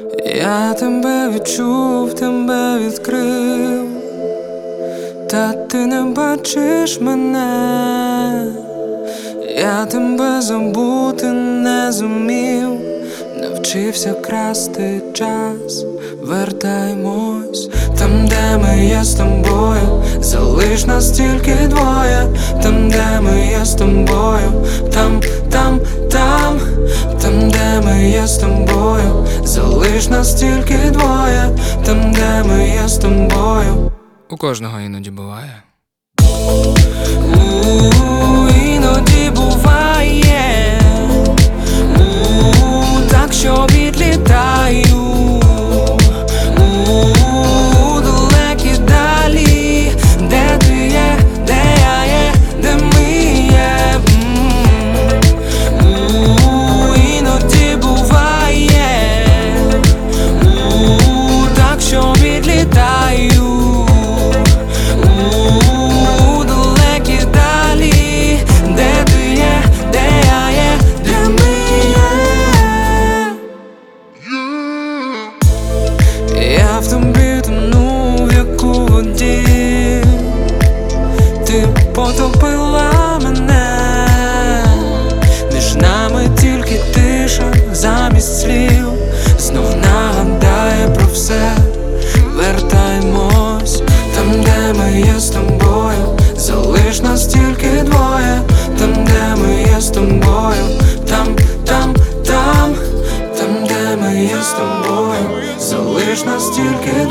Я тебе відчув, тебе відкрив, та ти не бачиш мене. Я тебе забути не зумів, навчився красти час. Вертаймось там, де ми є з тобою, залиш нас тільки двоє. Там, де ми є з тобою, там, де ми є з тобою, залиш нас тільки двоє. Там, де ми є з тобою. У кожного іноді буває. Іноді буває, так що відлітаю у далекі далі, де ти є, де я є, де ми є. Іноді буває, так що відлітаю у далекі далі, де ти є, де я є, де ми є. Я в тобі тону, як у воді, ти потопила мене. Між нами тільки тиша замість слів, знов нагадає про все. Вертаймось там, де ми є з тобою, залиш нас тільки двоє. Там, де ми є з тобою, там, де ми є з тобою, залиш нас тільки